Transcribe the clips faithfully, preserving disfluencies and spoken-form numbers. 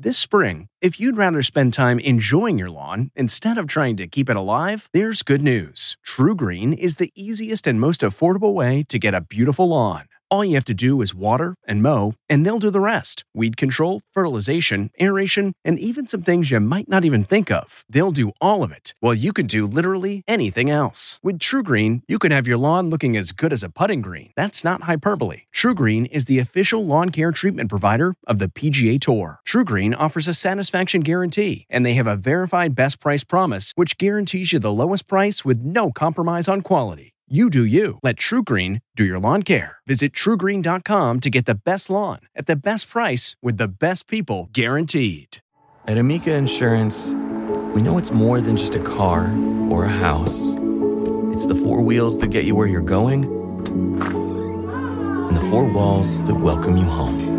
This spring, if you'd rather spend time enjoying your lawn instead of trying to keep it alive, there's good news. TruGreen is the easiest and most affordable way to get a beautiful lawn. All you have to do is water and mow, and they'll do the rest. Weed control, fertilization, aeration, and even some things you might not even think of. They'll do all of it, while you can do literally anything else. With TruGreen, you can have your lawn looking as good as a putting green. That's not hyperbole. TruGreen is the official lawn care treatment provider of the P G A Tour. TruGreen offers a satisfaction guarantee, and they have a verified best price promise, which guarantees you the lowest price with no compromise on quality. You do you. Let TruGreen do your lawn care. Visit True Green dot com to get the best lawn at the best price with the best people guaranteed. At Amica Insurance, we know it's more than just a car or a house. It's the four wheels that get you where you're going and the four walls that welcome you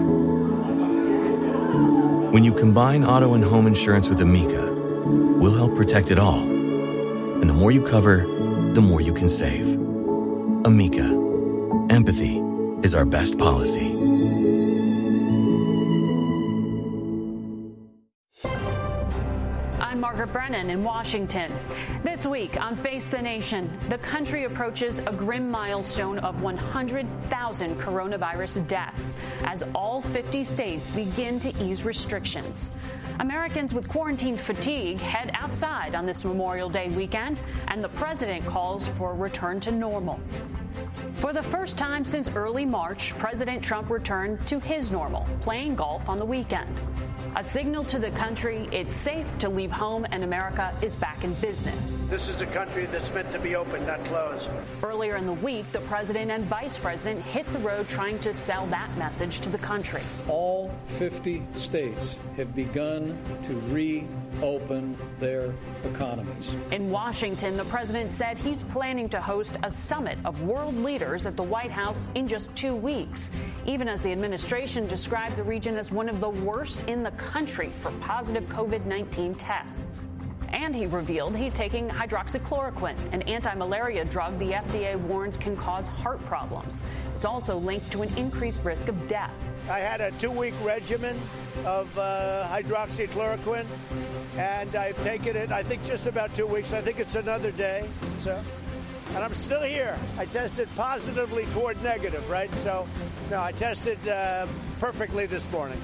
home. When you combine auto and home insurance with Amica, we'll help protect it all. And the more you cover, the more you can save. Amica. Empathy is our best policy. I'm Margaret Brennan in Washington. This week on Face the Nation, the country approaches a grim milestone of one hundred thousand coronavirus deaths as all fifty states begin to ease restrictions. Americans with quarantine fatigue head outside on this Memorial Day weekend, and the president calls for a return to normal. For the first time since early March, President Trump returned to his normal, playing golf on the weekend. A signal to the country it's safe to leave home and America is back in business. This is a country that's meant to be open, not closed. Earlier in the week, the president and vice president hit the road trying to sell that message to the country. All fifty states have begun to reopen their economies. In Washington, the president said he's planning to host a summit of world leaders at the White House in just two weeks, even as the administration described the region as one of the worst in the country for positive COVID nineteen tests. And he revealed he's taking hydroxychloroquine, an anti-malaria drug the F D A warns can cause heart problems. It's also linked to an increased risk of death. I had a two-week regimen of uh, hydroxychloroquine, and I've taken it, I think, just about two weeks. I think it's another day. So, and I'm still here. I tested positively toward negative, right? So, no, I tested uh, perfectly this morning.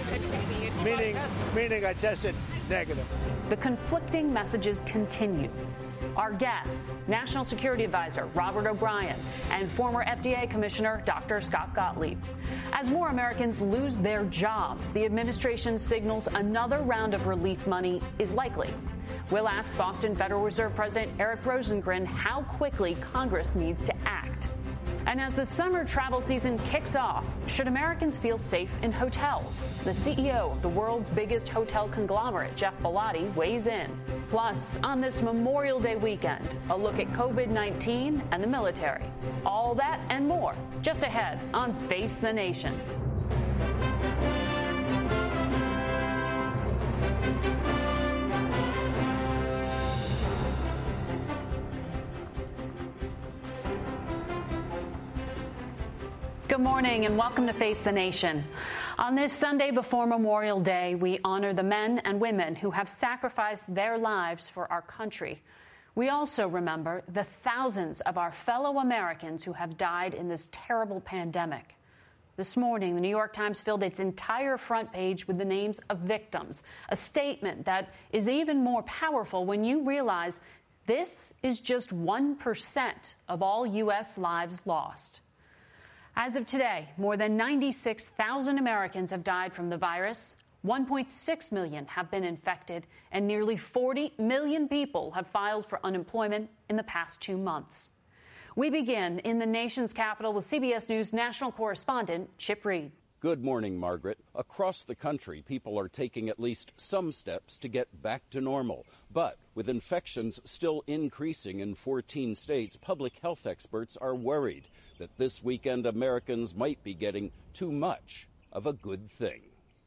Meaning, meaning I tested negative. The conflicting messages continue. Our guests, National Security Advisor Robert O'Brien and former F D A Commissioner Doctor Scott Gottlieb. As more Americans lose their jobs, the administration signals another round of relief money is likely. We'll ask Boston Federal Reserve President Eric Rosengren how quickly Congress needs to act. And as the summer travel season kicks off, should Americans feel safe in hotels? The C E O of the world's biggest hotel conglomerate, Jeff Bellotti, weighs in. Plus, on this Memorial Day weekend, a look at COVID nineteen and the military. All that and more, just ahead on Face the Nation. Good morning and welcome to Face the Nation. On this Sunday before Memorial Day, we honor the men and women who have sacrificed their lives for our country. We also remember the thousands of our fellow Americans who have died in this terrible pandemic. This morning, the New York Times filled its entire front page with the names of victims, a statement that is even more powerful when you realize this is just one percent of all U S lives lost. As of today, more than ninety-six thousand Americans have died from the virus, one point six million have been infected, and nearly forty million people have filed for unemployment in the past two months. We begin in the nation's capital with C B S News national correspondent Chip Reed. Good morning, Margaret. Across the country, people are taking at least some steps to get back to normal. But with infections still increasing in fourteen states, public health experts are worried that this weekend Americans might be getting too much of a good thing.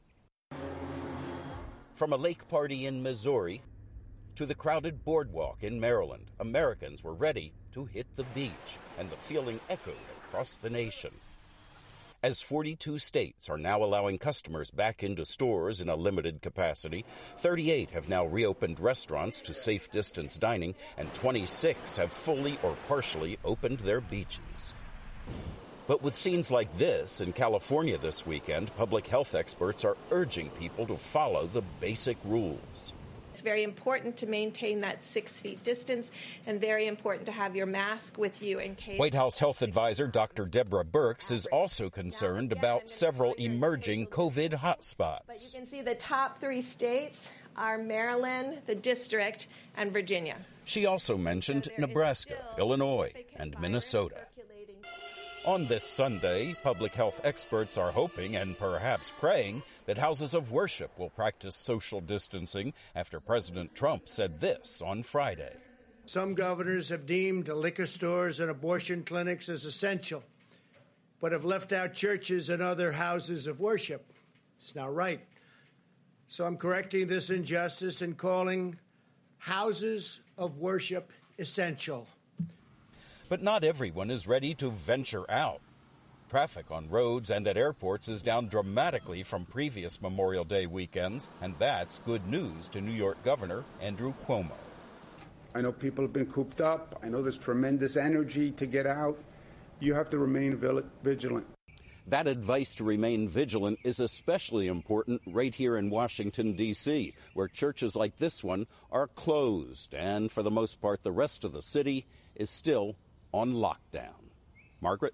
From a lake party in Missouri to the crowded boardwalk in Maryland, Americans were ready to hit the beach, and the feeling echoed across the nation. As forty-two states are now allowing customers back into stores in a limited capacity, thirty-eight have now reopened restaurants to safe distance dining, and twenty-six have fully or partially opened their beaches. But with scenes like this in California this weekend, public health experts are urging people to follow the basic rules. It's very important to maintain that six feet distance and very important to have your mask with you in case. White House health advisor Doctor Deborah Birx is also concerned about several emerging COVID hotspots. But you can see the top three states are Maryland, the district, and Virginia. She also mentioned Nebraska, Illinois, and Minnesota. On this Sunday, public health experts are hoping and perhaps praying that houses of worship will practice social distancing after President Trump said this on Friday. Some governors have deemed liquor stores and abortion clinics as essential, but have left out churches and other houses of worship. It's not right. So I'm correcting this injustice and calling houses of worship essential. But not everyone is ready to venture out. Traffic on roads and at airports is down dramatically from previous Memorial Day weekends, and that's good news to New York Governor Andrew Cuomo. I know people have been cooped up. I know there's tremendous energy to get out. You have to remain vigilant. That advice to remain vigilant is especially important right here in Washington, D C, where churches like this one are closed, and for the most part, the rest of the city is still on lockdown. Margaret?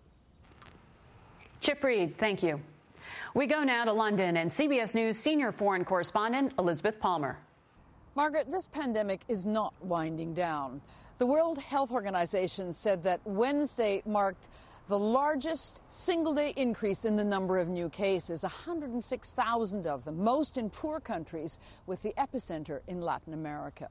Chip Reed, thank you. We go now to London and C B S News senior foreign correspondent Elizabeth Palmer. Margaret, this pandemic is not winding down. The World Health Organization said that Wednesday marked the largest single-day increase in the number of new cases, one hundred six thousand of them, most in poor countries, with the epicenter in Latin America.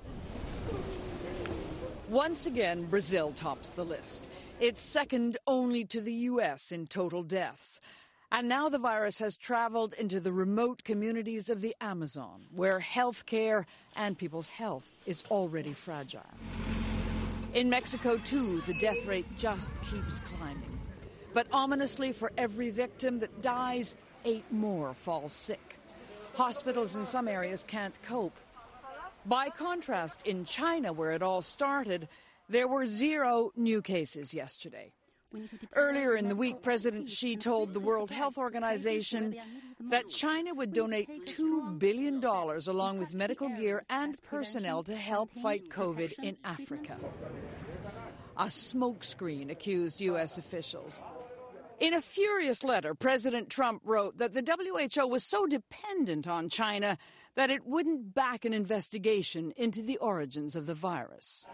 Once again, Brazil tops the list. It's second only to the U S in total deaths. And now the virus has traveled into the remote communities of the Amazon, where health care and people's health is already fragile. In Mexico, too, the death rate just keeps climbing. But ominously, for every victim that dies, eight more fall sick. Hospitals in some areas can't cope. By contrast, in China, where it all started, there were zero new cases yesterday. Earlier in the week, President Xi told the World Health Organization that China would donate two billion dollars along with medical gear and personnel to help fight COVID in Africa. A smokescreen, accused U S officials. In a furious letter, President Trump wrote that the W H O was so dependent on China that it wouldn't back an investigation into the origins of the virus.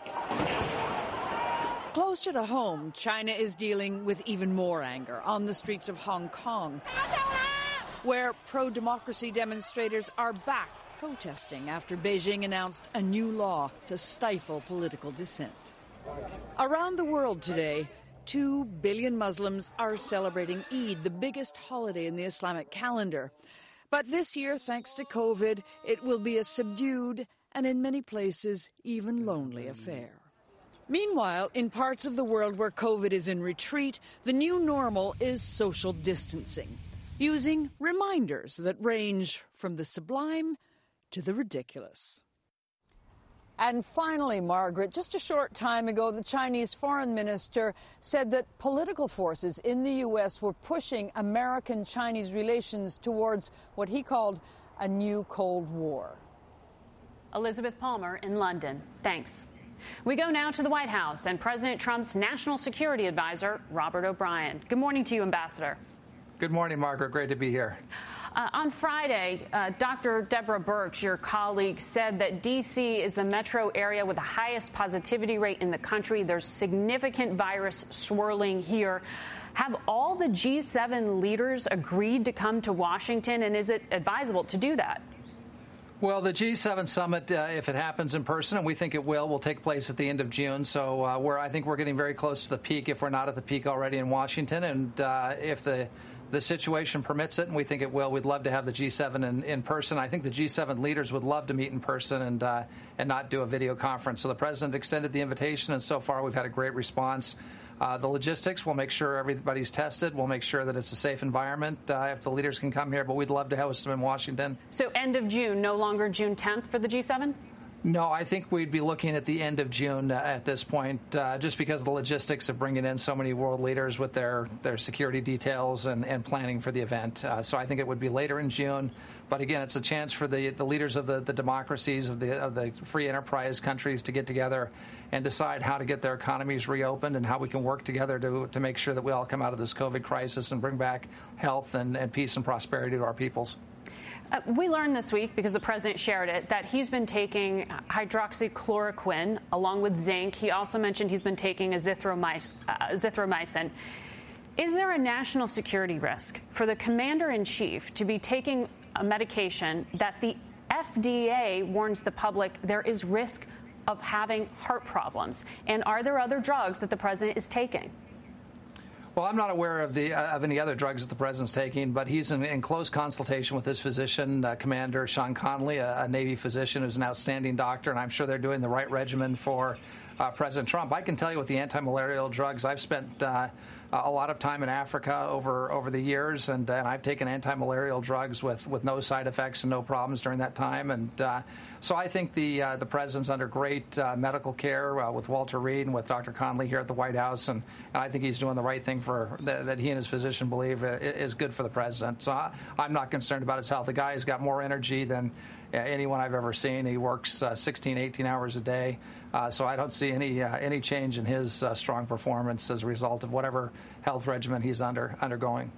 Closer to home, China is dealing with even more anger on the streets of Hong Kong, where pro-democracy demonstrators are back protesting after Beijing announced a new law to stifle political dissent. Around the world today, two billion Muslims are celebrating Eid, the biggest holiday in the Islamic calendar. But this year, thanks to COVID, it will be a subdued and in many places even lonely affair. Meanwhile, in parts of the world where COVID is in retreat, the new normal is social distancing, using reminders that range from the sublime to the ridiculous. And finally, Margaret, just a short time ago, the Chinese foreign minister said that political forces in the U S were pushing American-Chinese relations towards what he called a new Cold War. Elizabeth Palmer in London. Thanks. We go now to the White House and President Trump's national security advisor, Robert O'Brien. Good morning to you, Ambassador. Good morning, Margaret. Great to be here. Uh, on Friday, uh, Doctor Deborah Birx, your colleague, said that D C is the metro area with the highest positivity rate in the country. There's significant virus swirling here. Have all the G seven leaders agreed to come to Washington, and is it advisable to do that? Well, the G seven summit, uh, if it happens in person, and we think it will, will take place at the end of June. So uh, we're, I think we're getting very close to the peak, if we're not at the peak already in Washington. And uh, if the the situation permits it, and we think it will, we'd love to have the G seven in, in person. I think the G seven leaders would love to meet in person and uh, and not do a video conference. So the president extended the invitation, and so far we've had a great response. Uh, the logistics, we'll make sure everybody's tested. We'll make sure that it's a safe environment uh, if the leaders can come here. But we'd love to host them in Washington. So end of June, no longer June tenth for the G seven? No, I think we'd be looking at the end of June uh, at this point, uh, just because of the logistics of bringing in so many world leaders with their, their security details and, and planning for the event. Uh, so I think it would be later in June. But again, it's a chance for the, the leaders of the, the democracies, of the, of the free enterprise countries to get together and decide how to get their economies reopened and how we can work together to, to make sure that we all come out of this COVID crisis and bring back health and, and peace and prosperity to our peoples. Uh, we learned this week, because the president shared it, that he's been taking hydroxychloroquine along with zinc. He also mentioned he's been taking azithromycin. Uh, azithromycin. Is there a national security risk for the commander-in-chief to be taking a medication that the F D A warns the public there is risk of having heart problems? And are there other drugs that the president is taking? Well, I'm not aware of the uh, of any other drugs that the president's taking, but he's in, in close consultation with his physician, uh, Commander Sean Conley, a, a Navy physician who's an outstanding doctor, and I'm sure they're doing the right regimen for uh, President Trump. I can tell you with the anti-malarial drugs, I've spent uh, a lot of time in Africa over over the years, and, and I've taken anti-malarial drugs with, with no side effects and no problems during that time. And uh, so I think the uh, the president's under great uh, medical care uh, with Walter Reed and with Doctor Conley here at the White House, and, and I think he's doing the right thing for that, that he and his physician believe is good for the president. So I, I'm not concerned about his health. The guy has got more energy than anyone I've ever seen. He works uh, sixteen, eighteen hours a day, uh, so I don't see any uh, any change in his uh, strong performance as a result of whatever health regimen he's under undergoing.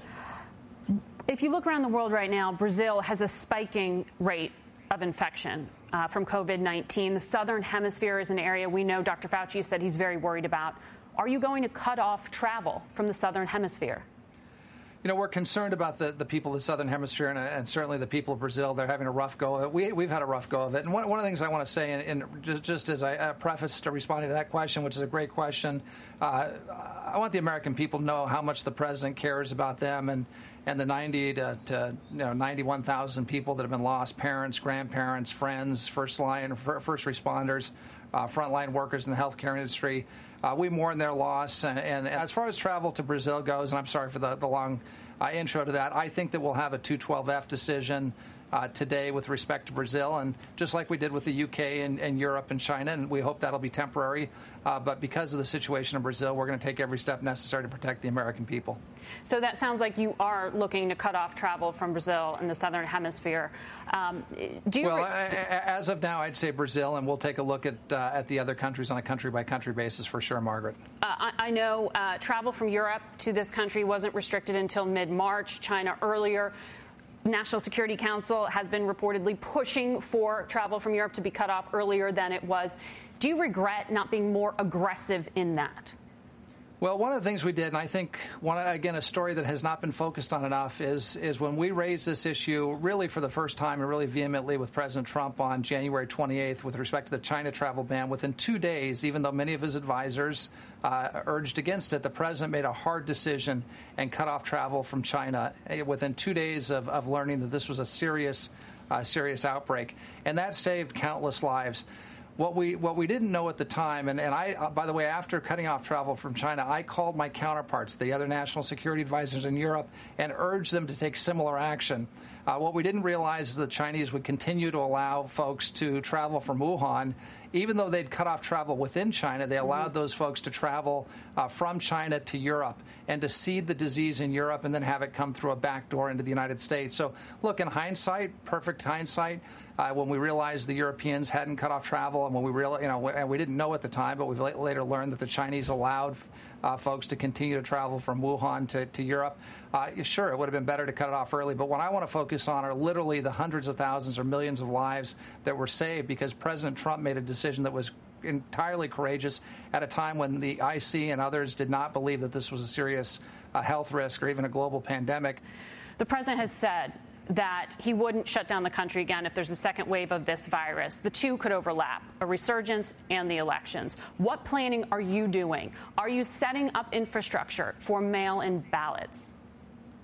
If you look around the world right now, Brazil has a spiking rate of infection uh, from COVID nineteen. The southern hemisphere is an area we know Doctor Fauci said he's very worried about. Are you going to cut off travel from the southern hemisphere? You know, we're concerned about the, the people of the southern hemisphere and, and certainly the people of Brazil. They're having a rough go of it. We, we've had a rough go of it. And one, one of the things I want to say, and, and just, just as I uh, preface to responding to that question, which is a great question, uh, I want the American people to know how much the president cares about them and, and the ninety to, to you know ninety-one thousand people that have been lost, parents, grandparents, friends, first line, first responders, uh, frontline workers in the healthcare industry. Uh, we mourn their loss. And, and as far as travel to Brazil goes, and I'm sorry for the, the long uh, intro to that, I think that we'll have a two twelve F decision uh, today with respect to Brazil, and just like we did with the U K and, and Europe and China, and we hope that'll be temporary. Uh, but because of the situation in Brazil, we're going to take every step necessary to protect the American people. So that sounds like you are looking to cut off travel from Brazil in the southern hemisphere. Um, do you well, re- as of now, I'd say Brazil, and we'll take a look at uh, at the other countries on a country-by-country basis for sure, Margaret. Uh, I, I know uh, travel from Europe to this country wasn't restricted until mid-March. China earlier. National Security Council has been reportedly pushing for travel from Europe to be cut off earlier than it was. Do you regret not being more aggressive in that? Well, one of the things we did, and I think, one again, a story that has not been focused on enough, is is when we raised this issue really for the first time and really vehemently with President Trump on January twenty-eighth with respect to the China travel ban. Within two days, even though many of his advisors uh, urged against it, the president made a hard decision and cut off travel from China within two days of, of learning that this was a serious, uh, serious outbreak. And that saved countless lives. What we what we didn't know at the time, and, and I, uh, by the way, after cutting off travel from China, I called my counterparts, the other national security advisors in Europe, and urged them to take similar action. Uh, what we didn't realize is the Chinese would continue to allow folks to travel from Wuhan. Even though they'd cut off travel within China, they allowed those folks to travel uh, from China to Europe and to seed the disease in Europe and then have it come through a back door into the United States. So, look, in hindsight, perfect hindsight, uh, when we realized the Europeans hadn't cut off travel, and when we real, you know, and we didn't know at the time, but we later learned that the Chinese allowed uh, folks to continue to travel from Wuhan to, to Europe. Uh, sure, it would have been better to cut it off early, but what I want to focus on are literally the hundreds of thousands or millions of lives that were saved because President Trump made a decision that was entirely courageous at a time when the I C and others did not believe that this was a serious uh, health risk or even a global pandemic. The president has said that he wouldn't shut down the country again if there's a second wave of this virus. The two could overlap, a resurgence and the elections. What planning are you doing? Are you setting up infrastructure for mail-in ballots?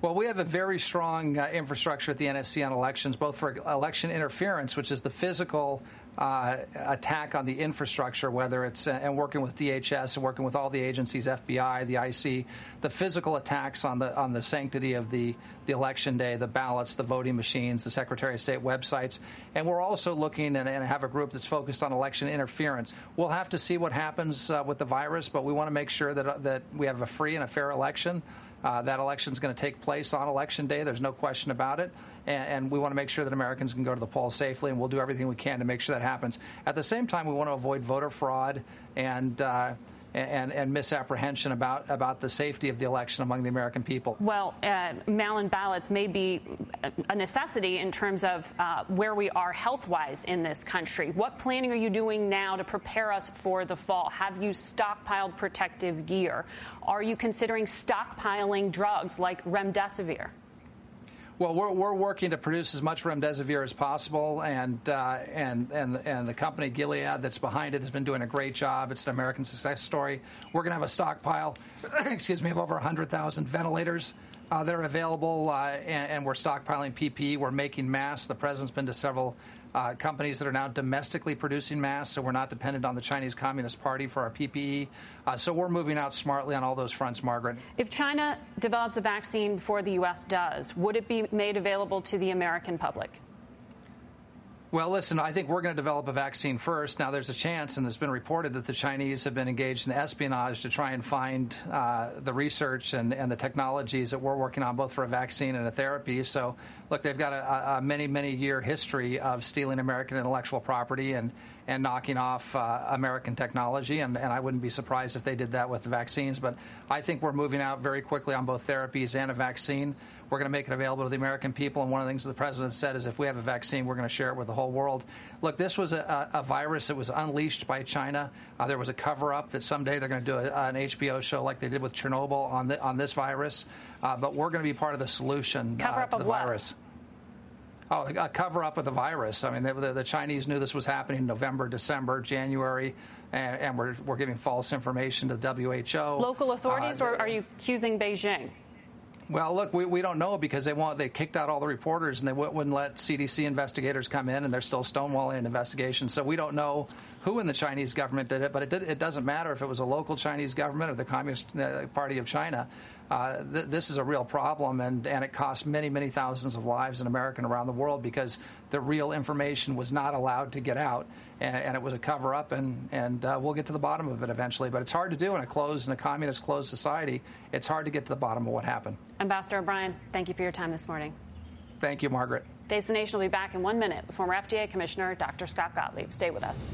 Well, we have a very strong uh, infrastructure at the N S C on elections, both for election interference, which is the physical uh, attack on the infrastructure, whether it's uh, and working with D H S and working with all the agencies, F B I, the I C, the physical attacks on the on the sanctity of the, the election day, the ballots, the voting machines, the Secretary of State websites. And we're also looking and, and have a group that's focused on election interference. We'll have to see what happens uh, with the virus, but we want to make sure that, uh, that we have a free and a fair election. Uh, that election is going to take place on Election Day. There's no question about it. And, and we want to make sure that Americans can go to the polls safely, and we'll do everything we can to make sure that happens. At the same time, we want to avoid voter fraud and uh, and, and misapprehension about, about the safety of the election among the American people. Well, uh, mail-in ballots may be a necessity in terms of uh, where we are health-wise in this country. What planning are you doing now to prepare us for the fall? Have you stockpiled protective gear? Are you considering stockpiling drugs like remdesivir? Well, we're, we're working to produce as much remdesivir as possible, and uh, and and and the company Gilead that's behind it has been doing a great job. It's an American success story. We're going to have a stockpile, excuse me, of over one hundred thousand ventilators uh, that are available, uh, and, and we're stockpiling P P E. We're making masks. The president's been to several Uh, companies that are now domestically producing masks, so we're not dependent on the Chinese Communist Party for our P P E. Uh, so we're moving out smartly on all those fronts, Margaret. If China develops a vaccine before the U S does, would it be made available to the American public? Well, listen, I think we're going to develop a vaccine first. Now, there's a chance, and it's been reported that the Chinese have been engaged in espionage to try and find uh, the research and, and the technologies that we're working on, both for a vaccine and a therapy. So, look, they've got a, a many, many year history of stealing American intellectual property and, and knocking off uh, American technology, and, and I wouldn't be surprised if they did that with the vaccines. But I think we're moving out very quickly on both therapies and a vaccine. We're going to make it available to the American people, and one of the things the president said is if we have a vaccine, we're going to share it with the whole world. Look, this was a, a virus that was unleashed by China. Uh, there was a cover-up that someday they're going to do a, an H B O show like they did with Chernobyl on, the, on this virus, uh, but we're going to be part of the solution uh, to the virus. Oh, a cover-up of the virus. I mean, the, the Chinese knew this was happening in November, December, January, and, and we're, we're giving false information to the W H O. Local authorities, uh, or are you accusing Beijing? Well, look, we, we don't know because they want they kicked out all the reporters and they w- wouldn't let C D C investigators come in, and they're still stonewalling an investigation. So we don't know who in the Chinese government did it, but it, did, it doesn't matter if it was a local Chinese government or the Communist uh, Party of China. Uh, th- this is a real problem, and, and it costs many, many thousands of lives in America and around the world because the real information was not allowed to get out, and, and it was a cover-up, and, and uh, we'll get to the bottom of it eventually. But it's hard to do in a closed, in a communist closed society. It's hard to get to the bottom of what happened. Ambassador O'Brien, thank you for your time this morning. Thank you, Margaret. Face the Nation will be back in one minute with former F D A Commissioner Doctor Scott Gottlieb. Stay with us.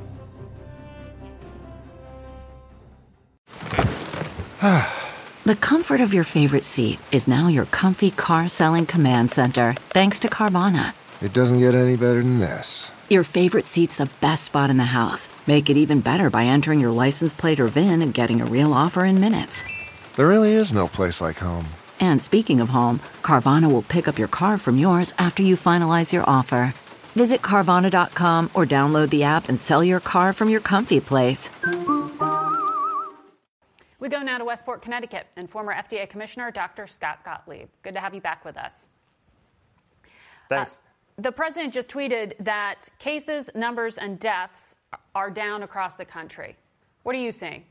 The comfort of your favorite seat is now your comfy car selling command center, thanks to Carvana. It doesn't get any better than this. Your favorite seat's the best spot in the house. Make it even better by entering your license plate or V I N and getting a real offer in minutes. There really is no place like home. And speaking of home, Carvana will pick up your car from yours after you finalize your offer. Visit Carvana dot com or download the app and sell your car from your comfy place. We go now to Westport, Connecticut, and former F D A Commissioner Doctor Scott Gottlieb. Good to have you back with us. Thanks. Uh, the president just tweeted that cases, numbers, and deaths are down across the country. What are you seeing?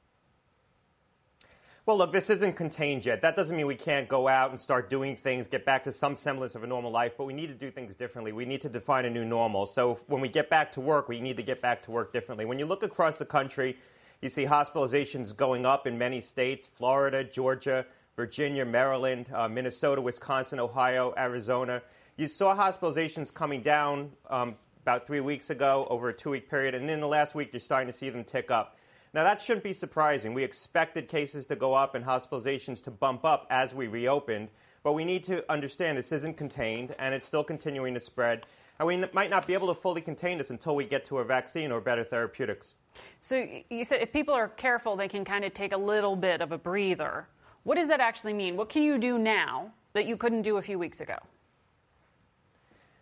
Well, look, this isn't contained yet. That doesn't mean we can't go out and start doing things, get back to some semblance of a normal life, but we need to do things differently. We need to define a new normal. So when we get back to work, we need to get back to work differently. When you look across the country, you see hospitalizations going up in many states: Florida, Georgia, Virginia, Maryland, uh, Minnesota, Wisconsin, Ohio, Arizona. You saw hospitalizations coming down um, about three weeks ago over a two-week period, and in the last week you're starting to see them tick up. Now, that shouldn't be surprising. We expected cases to go up and hospitalizations to bump up as we reopened, but we need to understand this isn't contained, and it's still continuing to spread. And we n- might not be able to fully contain this until we get to a vaccine or better therapeutics. So you said if people are careful, they can kind of take a little bit of a breather. What does that actually mean? What can you do now that you couldn't do a few weeks ago?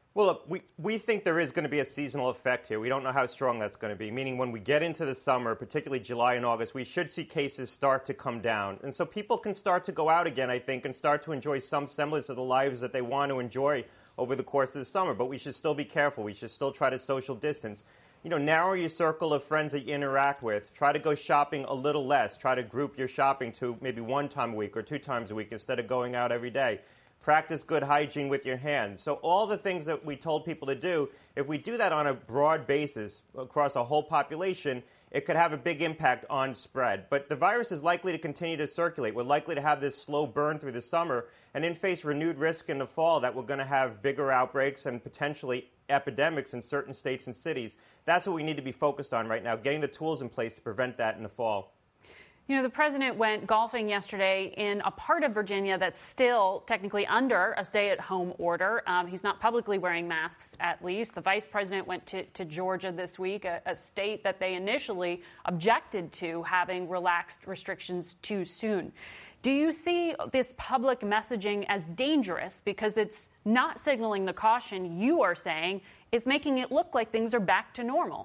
Well, look, we, we think there is going to be a seasonal effect here. We don't know how strong that's going to be, meaning when we get into the summer, particularly July and August, we should see cases start to come down. And so people can start to go out again, I think, and start to enjoy some semblance of the lives that they want to enjoy over the course of the summer. But we should still be careful. We should still try to social distance. You know, narrow your circle of friends that you interact with. Try to go shopping a little less. Try to group your shopping to maybe one time a week or two times a week instead of going out every day. Practice good hygiene with your hands. So all the things that we told people to do, if we do that on a broad basis across a whole population, it could have a big impact on spread. But the virus is likely to continue to circulate. We're likely to have this slow burn through the summer and then face renewed risk in the fall that we're going to have bigger outbreaks and potentially epidemics in certain states and cities. That's what we need to be focused on right now, getting the tools in place to prevent that in the fall. You know, the president went golfing yesterday in a part of Virginia that's still technically under a stay-at-home order. Um, he's not publicly wearing masks, at least. The vice president went to, to Georgia this week, a, a state that they initially objected to having relaxed restrictions too soon. Do you see this public messaging as dangerous because it's not signaling the caution you are saying, it's making it look like things are back to normal?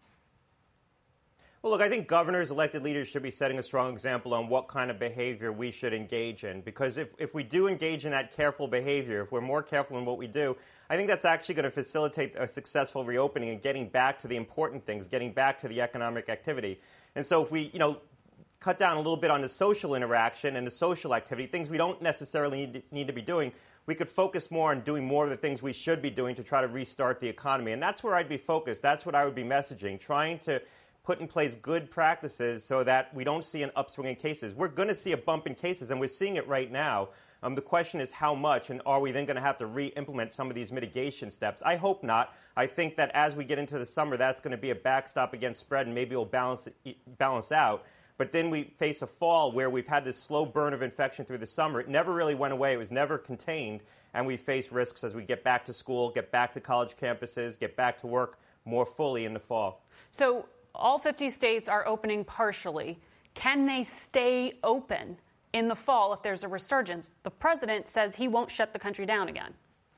Well, look, I think governors, elected leaders should be setting a strong example on what kind of behavior we should engage in. Because if, if we do engage in that careful behavior, if we're more careful in what we do, I think that's actually going to facilitate a successful reopening and getting back to the important things, getting back to the economic activity. And so if we, you know, cut down a little bit on the social interaction and the social activity, things we don't necessarily need to, need to be doing, we could focus more on doing more of the things we should be doing to try to restart the economy. And that's where I'd be focused. That's what I would be messaging, trying to put in place good practices so that we don't see an upswing in cases. We're going to see a bump in cases, and we're seeing it right now. Um, the question is how much, and are we then going to have to re-implement some of these mitigation steps? I hope not. I think that as we get into the summer, that's going to be a backstop against spread, and maybe it'll balance, balance out. But then we face a fall where we've had this slow burn of infection through the summer. It never really went away. It was never contained, and we face risks as we get back to school, get back to college campuses, get back to work more fully in the fall. So all fifty states are opening partially. Can they stay open in the fall if there's a resurgence? The president says he won't shut the country down again.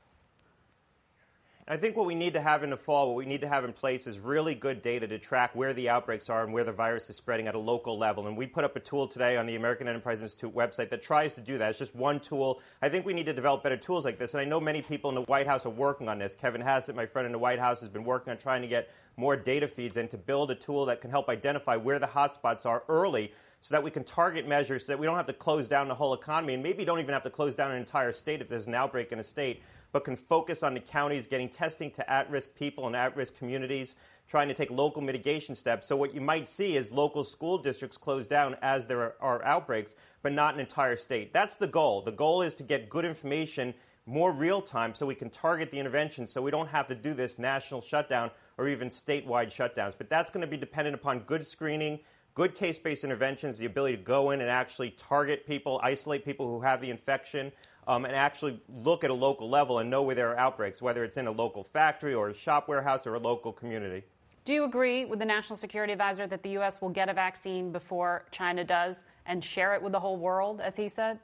I think what we need to have in the fall, what we need to have in place is really good data to track where the outbreaks are and where the virus is spreading at a local level. And we put up a tool today on the American Enterprise Institute website that tries to do that. It's just one tool. I think we need to develop better tools like this. And I know many people in the White House are working on this. Kevin Hassett, my friend in the White House, has been working on trying to get more data feeds and to build a tool that can help identify where the hotspots are early so that we can target measures so that we don't have to close down the whole economy and maybe don't even have to close down an entire state if there's an outbreak in a state, but can focus on the counties getting testing to at-risk people and at-risk communities, trying to take local mitigation steps. So what you might see is local school districts close down as there are, are outbreaks, but not an entire state. That's the goal. The goal is to get good information more real time so we can target the intervention so we don't have to do this national shutdown or even statewide shutdowns. But that's going to be dependent upon good screening, good case-based interventions, the ability to go in and actually target people, isolate people who have the infection, um, and actually look at a local level and know where there are outbreaks, whether it's in a local factory or a shop warehouse or a local community. Do you agree with the National Security Advisor that the U S will get a vaccine before China does and share it with the whole world, as he said?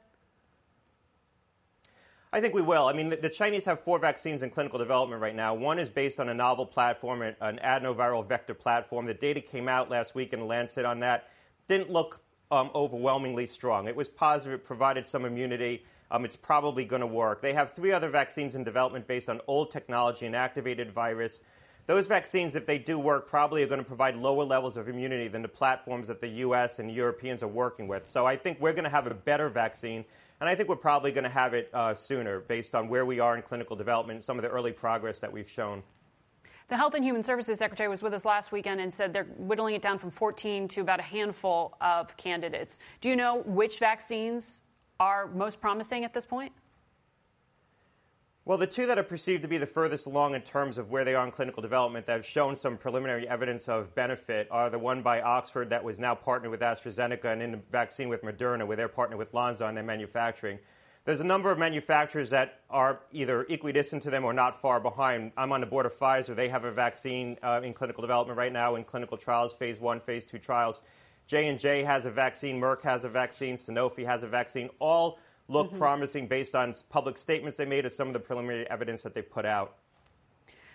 I think we will. I mean, the, the Chinese have four vaccines in clinical development right now. One is based on a novel platform, an adenoviral vector platform. The data came out last week in The Lancet on that. Didn't look um, overwhelmingly strong. It was positive. It provided some immunity. Um, it's probably going to work. They have three other vaccines in development based on old technology and activated virus. Those vaccines, if they do work, probably are going to provide lower levels of immunity than the platforms that the U S and Europeans are working with. So I think we're going to have a better vaccine. And I think we're probably going to have it uh, sooner based on where we are in clinical development and some of the early progress that we've shown. The Health and Human Services Secretary was with us last weekend and said they're whittling it down from fourteen to about a handful of candidates. Do you know which vaccines are most promising at this point? Well, the two that are perceived to be the furthest along in terms of where they are in clinical development that have shown some preliminary evidence of benefit are the one by Oxford that was now partnered with AstraZeneca and in the vaccine with Moderna, where they're partnered with Lonza on their manufacturing. There's a number of manufacturers that are either equidistant to them or not far behind. I'm on the board of Pfizer. They have a vaccine uh, in clinical development right now in clinical trials, phase one, phase two trials. J and J has a vaccine. Merck has a vaccine. Sanofi has a vaccine. All look mm-hmm. promising based on public statements they made or some of the preliminary evidence that they put out.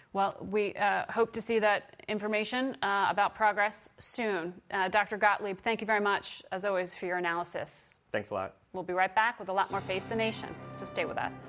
Well, we uh, hope to see that information uh, about progress soon. Uh, Doctor Gottlieb, thank you very much, as always, for your analysis. Thanks a lot. We'll be right back with a lot more Face the Nation, so stay with us.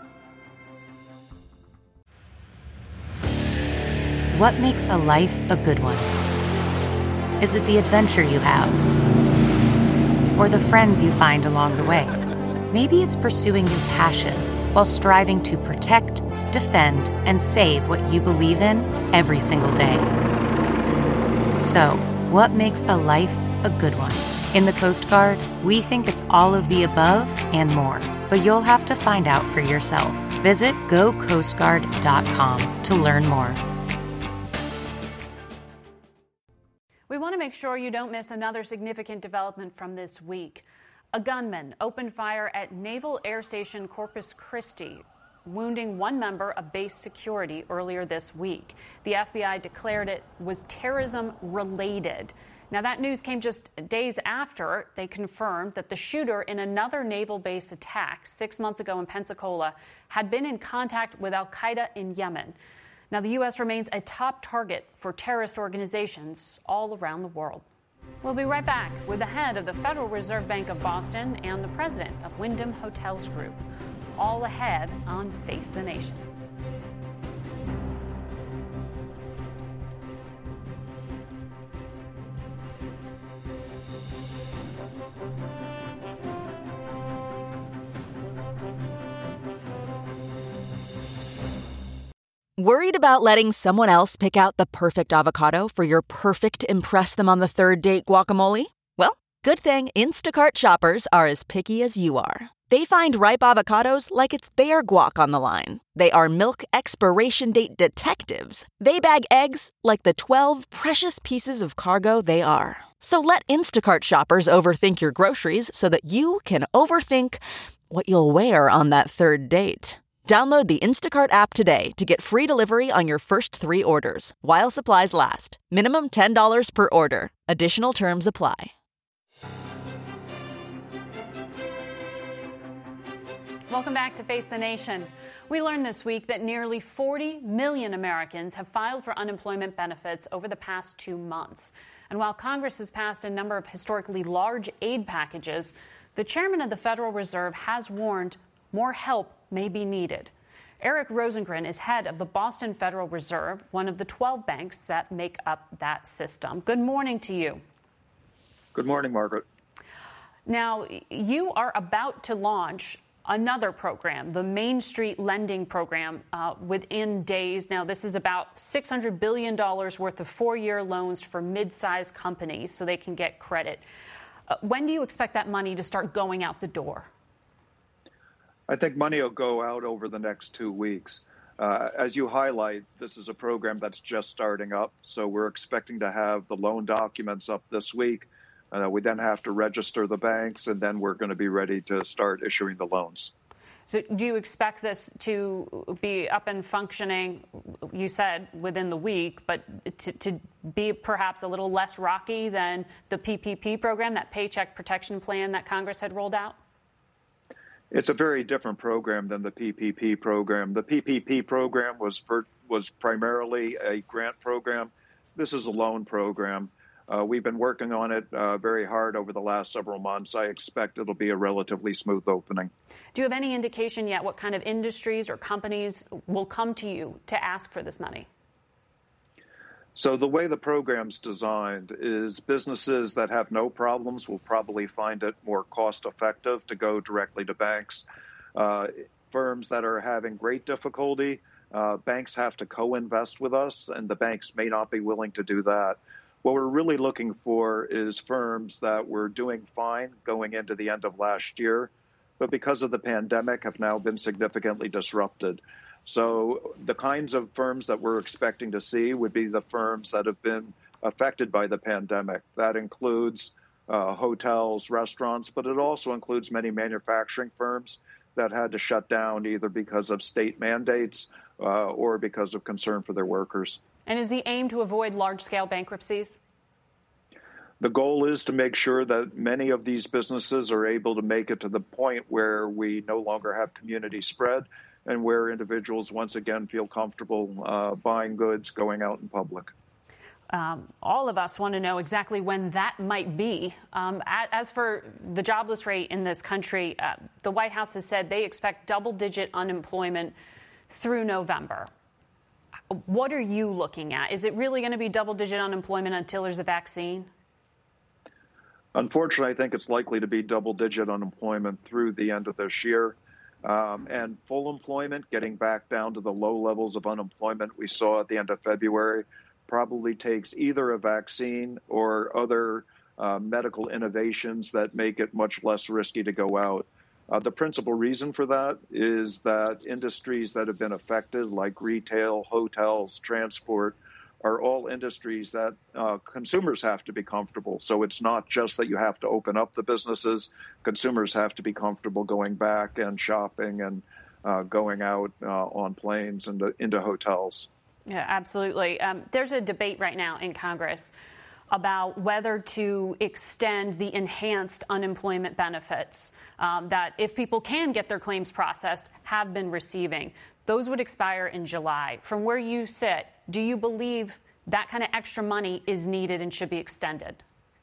What makes a life a good one? Is it the adventure you have? Or the friends you find along the way? Maybe it's pursuing your passion while striving to protect, defend, and save what you believe in every single day. So, what makes a life a good one? In the Coast Guard, we think it's all of the above and more, but you'll have to find out for yourself. Visit go coast guard dot com to learn more. We want to make sure you don't miss another significant development from this week. A gunman opened fire at Naval Air Station Corpus Christi, wounding one member of base security earlier this week. The F B I declared it was terrorism-related. Now, that news came just days after they confirmed that the shooter in another naval base attack six months ago in Pensacola had been in contact with al-Qaeda in Yemen. Now, the U S remains a top target for terrorist organizations all around the world. We'll be right back with the head of the Federal Reserve Bank of Boston and the president of Wyndham Hotels Group. All ahead on Face the Nation. Worried about letting someone else pick out the perfect avocado for your perfect impress them on the third date guacamole? Well, good thing Instacart shoppers are as picky as you are. They find ripe avocados like it's their guac on the line. They are milk expiration date detectives. They bag eggs like the twelve precious pieces of cargo they are. So let Instacart shoppers overthink your groceries so that you can overthink what you'll wear on that third date. Download the Instacart app today to get free delivery on your first three orders, while supplies last. Minimum ten dollars per order. Additional terms apply. Welcome back to Face the Nation. We learned this week that nearly forty million Americans have filed for unemployment benefits over the past two months. And while Congress has passed a number of historically large aid packages, the chairman of the Federal Reserve has warned more help may be needed. Eric Rosengren is head of the Boston Federal Reserve, one of the twelve banks that make up that system. Good morning to you. Good morning, Margaret. Now, you are about to launch another program, the Main Street Lending Program, uh, within days. Now, this is about six hundred billion dollars worth of four-year loans for mid-sized companies so they can get credit. Uh, when do you expect that money to start going out the door? I think money will go out over the next two weeks. Uh, as you highlight, this is a program that's just starting up, so we're expecting to have the loan documents up this week. Uh, we then have to register the banks, and then we're going to be ready to start issuing the loans. So do you expect this to be up and functioning, you said, within the week, but to, to be perhaps a little less rocky than the P P P program, that Paycheck Protection Plan that Congress had rolled out? It's a very different program than the P P P program. The P P P program was for, was primarily a grant program. This is a loan program. Uh, we've been working on it uh, very hard over the last several months. I expect it'll be a relatively smooth opening. Do you have any indication yet what kind of industries or companies will come to you to ask for this money? So the way the program's designed is businesses that have no problems will probably find it more cost effective to go directly to banks. Uh, firms that are having great difficulty, uh, banks have to co-invest with us, and the banks may not be willing to do that. What we're really looking for is firms that were doing fine going into the end of last year, but because of the pandemic have now been significantly disrupted. So the kinds of firms that we're expecting to see would be the firms that have been affected by the pandemic. That includes uh, hotels, restaurants, but it also includes many manufacturing firms that had to shut down either because of state mandates uh, or because of concern for their workers. And is the aim to avoid large-scale bankruptcies? The goal is to make sure that many of these businesses are able to make it to the point where we no longer have community spread. and where individuals once again feel comfortable uh, buying goods, going out in public. Um, all of us want to know exactly when that might be. Um, as for the jobless rate in this country, uh, the White House has said they expect double-digit unemployment through November. What are you looking at? Is it really going to be double-digit unemployment until there's a vaccine? Unfortunately, I think it's likely to be double-digit unemployment through the end of this year. Um, and full employment, getting back down to the low levels of unemployment we saw at the end of February, probably takes either a vaccine or other uh, medical innovations that make it much less risky to go out. Uh, the principal reason for that is that industries that have been affected, like retail, hotels, transport, are all industries that uh, consumers have to be comfortable. So it's not just that you have to open up the businesses. Consumers have to be comfortable going back and shopping and uh, going out uh, on planes and into, into hotels. Yeah, absolutely. Um, there's a debate right now in Congress about whether to extend the enhanced unemployment benefits um, that, if people can get their claims processed, have been receiving. Those would expire in July. From where you sit, do you believe that kind of extra money is needed and should be extended?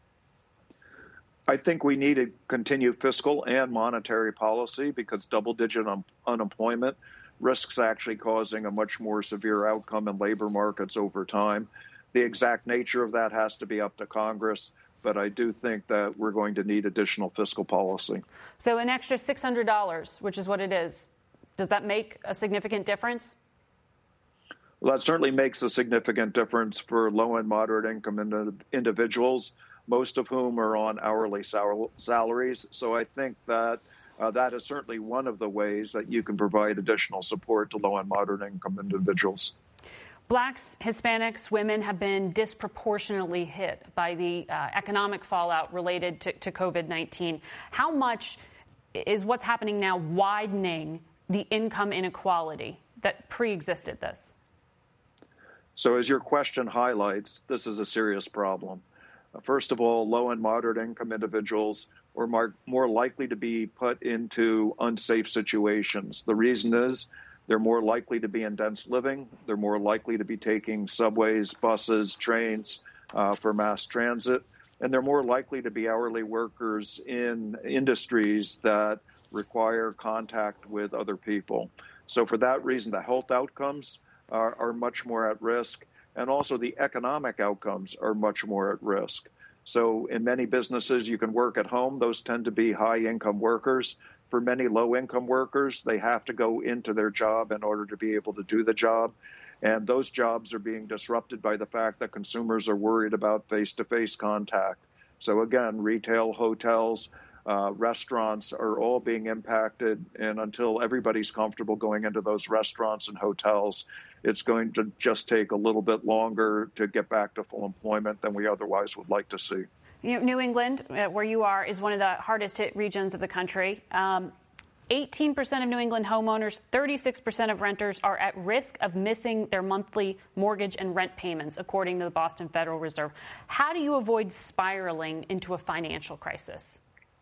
I think we need to continue fiscal and monetary policy because double-digit un- unemployment risks actually causing a much more severe outcome in labor markets over time. The exact nature of that has to be up to Congress, but I do think that we're going to need additional fiscal policy. So an extra six hundred dollars, which is what it is, does that make a significant difference? Well, that certainly makes a significant difference for low and moderate income ind- individuals, most of whom are on hourly sal- salaries. So I think that uh, that is certainly one of the ways that you can provide additional support to low and moderate income individuals. Blacks, Hispanics, women have been disproportionately hit by the uh, economic fallout related to, to COVID nineteen. How much is what's happening now widening the income inequality that pre-existed this? So as your question highlights, this is a serious problem. First of all, low and moderate income individuals are more, more likely to be put into unsafe situations. The reason is they're more likely to be in dense living. They're more likely to be taking subways, buses, trains uh, for mass transit. And they're more likely to be hourly workers in industries that require contact with other people. So for that reason, the health outcomes are, are much more at risk. And also the economic outcomes are much more at risk. So in many businesses, you can work at home. Those tend to be high-income workers. For many low-income workers, they have to go into their job in order to be able to do the job. And those jobs are being disrupted by the fact that consumers are worried about face-to-face contact. So again, retail, hotels, uh, restaurants are all being impacted. And until everybody's comfortable going into those restaurants and hotels, it's going to just take a little bit longer to get back to full employment than we otherwise would like to see. You know, New England, uh, where you are, is one of the hardest hit regions of the country. Um, eighteen percent of New England homeowners, thirty-six percent of renters are at risk of missing their monthly mortgage and rent payments, according to the Boston Federal Reserve. How do you avoid spiraling into a financial crisis?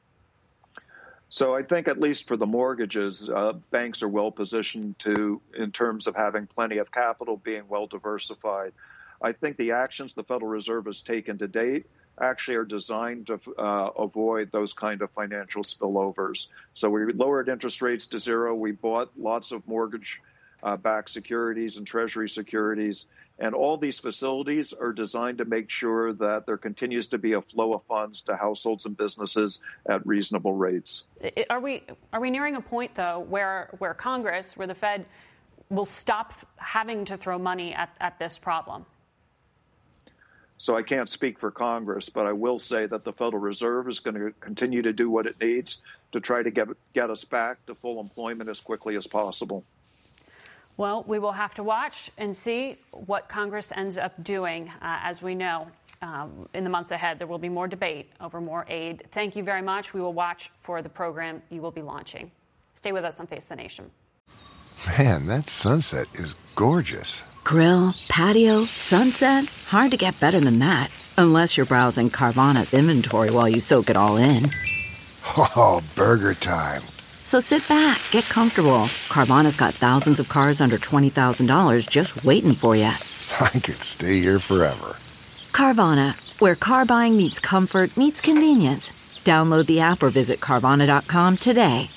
So I think at least for the mortgages, uh, banks are well positioned to, in terms of having plenty of capital, being well diversified. I think the actions the Federal Reserve has taken to date actually are designed to uh, avoid those kind of financial spillovers. So we lowered interest rates to zero. We bought lots of mortgage-backed uh, securities and Treasury securities. And all these facilities are designed to make sure that there continues to be a flow of funds to households and businesses at reasonable rates. Are we are we nearing a point, though, where where Congress, where the Fed will stop having to throw money at, at this problem? So I can't speak for Congress, but I will say that the Federal Reserve is going to continue to do what it needs to try to get get us back to full employment as quickly as possible. Well, we will have to watch and see what Congress ends up doing. Uh, as we know, um, in the months ahead, there will be more debate over more aid. Thank you very much. We will watch for the program you will be launching. Stay with us on Face the Nation. Man, that sunset is gorgeous. Grill, patio, sunset. Hard to get better than that. Unless you're browsing Carvana's inventory while you soak it all in. Oh, burger time. So sit back, get comfortable. Carvana's got thousands of cars under twenty thousand dollars just waiting for you. I could stay here forever. Carvana, where car buying meets comfort meets convenience. Download the app or visit Carvana dot com today.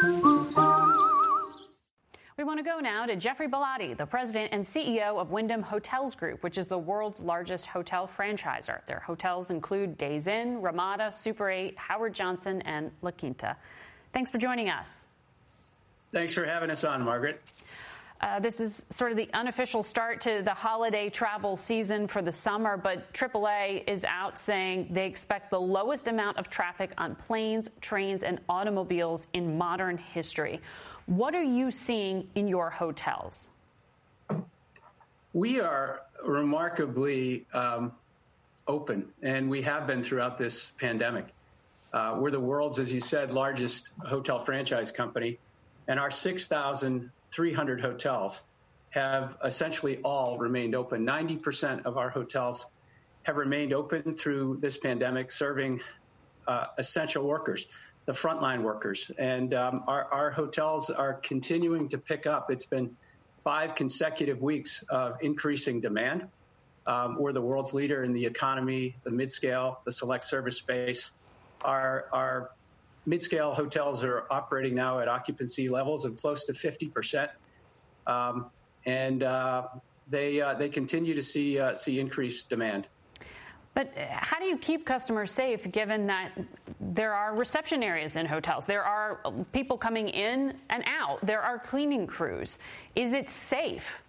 We want to go now to Jeffrey Bellotti, the president and C E O of Wyndham Hotels Group, which is the world's largest hotel franchisor. Their hotels include Days Inn, Ramada, Super eight, Howard Johnson, and La Quinta. Thanks for joining us. Thanks for having us on, Margaret. Uh, this is sort of the unofficial start to the holiday travel season for the summer, but triple A is out saying they expect the lowest amount of traffic on planes, trains, and automobiles in modern history. What are you seeing in your hotels? We are remarkably um, open, and we have been throughout this pandemic. Uh, we're the world's, as you said, largest hotel franchise company, and our six thousand three hundred hotels have essentially all remained open. ninety percent of our hotels have remained open through this pandemic, serving uh, essential workers, the frontline workers. And um, our, our hotels are continuing to pick up. It's been five consecutive weeks of increasing demand. Um, we're the world's leader in the economy, the mid-scale, the select service space. Our, our mid-scale hotels are operating now at occupancy levels of close to fifty percent. Um, and uh, they uh, they continue to see uh, see increased demand. But how do you keep customers safe given that there are reception areas in hotels? There are people coming in and out. There are cleaning crews. Is it safe?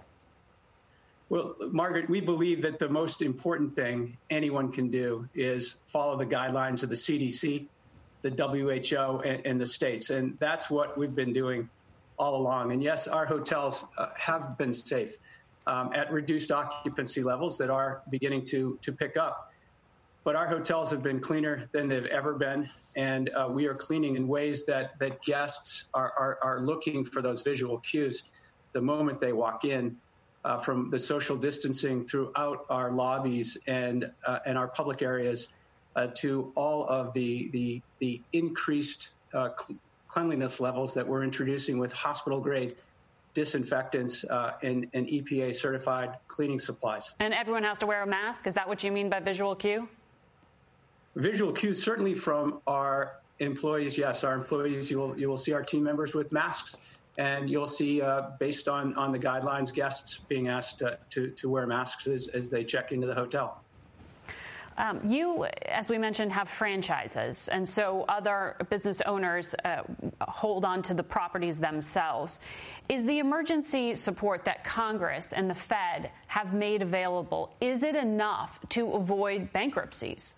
Well, Margaret, we believe that the most important thing anyone can do is follow the guidelines of the C D C, the W H O, and, and the states. And that's what we've been doing all along. And yes, our hotels uh, have been safe. Um, at reduced occupancy levels that are beginning to to pick up. But our hotels have been cleaner than they've ever been, and uh, we are cleaning in ways that that guests are, are, are looking for those visual cues the moment they walk in, uh, from the social distancing throughout our lobbies and uh, and our public areas uh, to all of the, the, the increased uh, cleanliness levels that we're introducing with hospital-grade disinfectants uh, and, and E P A-certified cleaning supplies. And everyone has to wear a mask? Is that what you mean by visual cue? Visual cues, certainly from our employees, yes. Our employees, you will you will see our team members with masks, and you'll see, uh, based on, on the guidelines, guests being asked to, to, to wear masks as, as they check into the hotel. Um, you, as we mentioned, have franchises, and so other business owners uh, hold on to the properties themselves. Is the emergency support that Congress and the Fed have made available, is it enough to avoid bankruptcies?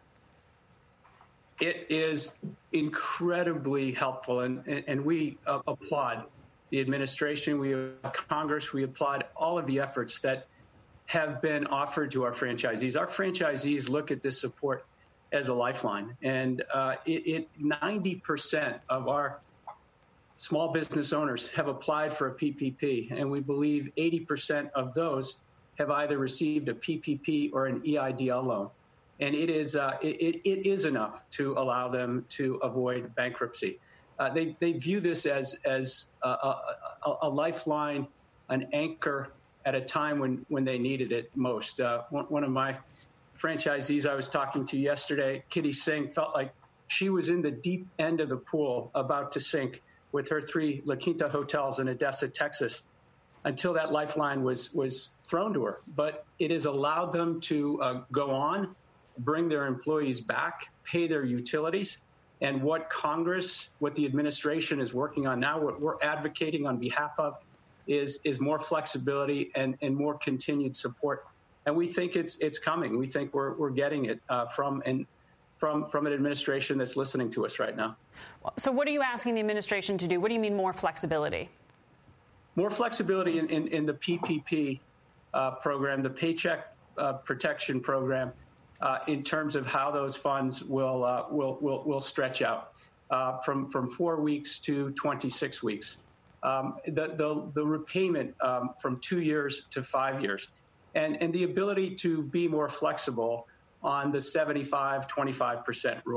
It is incredibly helpful, and, and, and we uh, applaud the administration, we applaud Congress, we applaud all of the efforts that have been offered to our franchisees. Our franchisees look at this support as a lifeline, and uh, it, it ninety percent of our small business owners have applied for a P P P, and we believe eighty percent of those have either received a P P P or an E I D L loan. And it is uh, it, it is enough to allow them to avoid bankruptcy. Uh, they they view this as as a, a, a lifeline, an anchor at a time when, when they needed it most. Uh, one, one of my franchisees I was talking to yesterday, Kitty Singh, felt like she was in the deep end of the pool about to sink with her three La Quinta hotels in Odessa, Texas, until that lifeline was, was thrown to her. But it has allowed them to uh, go on, bring their employees back, pay their utilities. And what Congress, what the administration is working on now, what we're advocating on behalf of, is is more flexibility and, and more continued support. And we think it's it's coming. We think we're we're getting it uh, from and from from an administration that's listening to us right now. So what are you asking the administration to do? What do you mean more flexibility? More flexibility in, in, in the P P P uh, program, the Paycheck uh, Protection Program, uh, in terms of how those funds will uh, will, will will stretch out uh, from from four weeks to twenty-six weeks. Um, the, the, the repayment um, from two years to five years, and, and the ability to be more flexible on the seventy-five twenty-five percent rule.